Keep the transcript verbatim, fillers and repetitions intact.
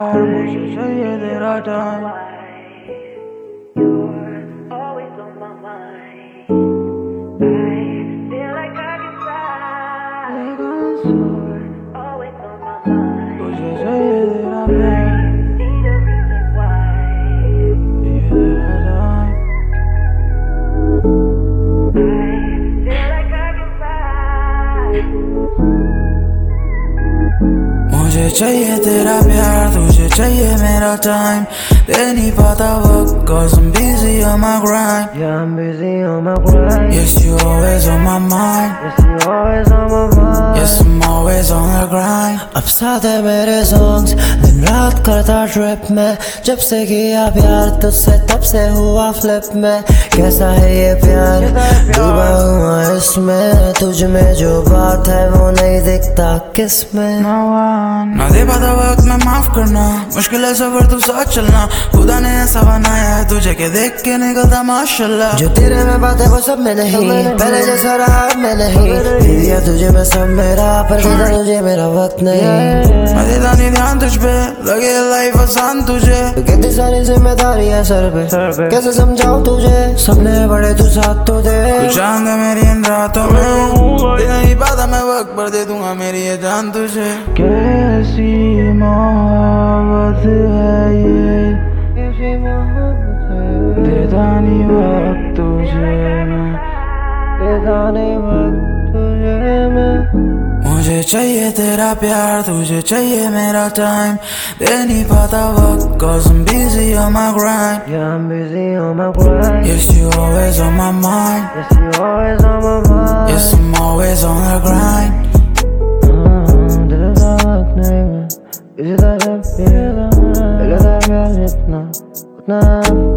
मुझे चाहिए तेरा टाइम। मुझे चाहिए तेरा प्यार, मुझे चाहिए तेरा प्यार, तुझे चाहिए मेरा टाइम। दे नहीं पाता वक्त, cause I'm busy on my grind. Yeah, I'm busy on my grind. Yes, you always on my mind. Yes, you always on my mind. Yes, I'm always on the grind. अब साथ है मेरे songs, दिन रात करता trip में। जब से किया प्यार तुझसे तब से हुआ फ्लिप में। कैसा है ये प्यार, डूबा हुआ इसमें। तुझ में जो बात है वो नहीं दिखता किसमें। ना दे पाता वक्त में माफ करना, मुश्किल है सफर तू साथ चलना। खुदा ने ऐसा बनाया है तुझे के देख के निकलता माशाल्लाह। जो तेरे में बात है वो सब में नहीं, पहले जैसा रहा अब मैं नहीं। दे दिया तुझे मैं सब मेरा, पर देता तुझे मेरा वक्त नहीं। मैं देता नहीं ध्यान तुझ पे, लगे लाइफ आसान तुझे। तो कितनी सारी जिम्मेदारी है सर पे, कैसे समझाऊं तुझे। सबने बड़े तू साथ तो दे, तू चांद है मेरी इन रातों में। दे नहीं पाता मैं वक्त पर दे दूंगा मेरी ये जान तुझे। कैसी मोहब्बत है ये, देता नहीं वक्त तुझे मैं, देता नहीं वक्त तुझे मैं। मुझे चाहिए तेरा प्यार, तुझे चाहिए मेरा टाइम। दे नहीं पाता वक्त, cause I'm busy on my grind. Yeah, I'm busy on my grind. Yes, you always on my mind. Yes, you always on my mind. Yes, I'm always on the grind. देता वक्त नहीं मैं, किसी तरह पिएगा मैं। लगता प्यार जितना उतना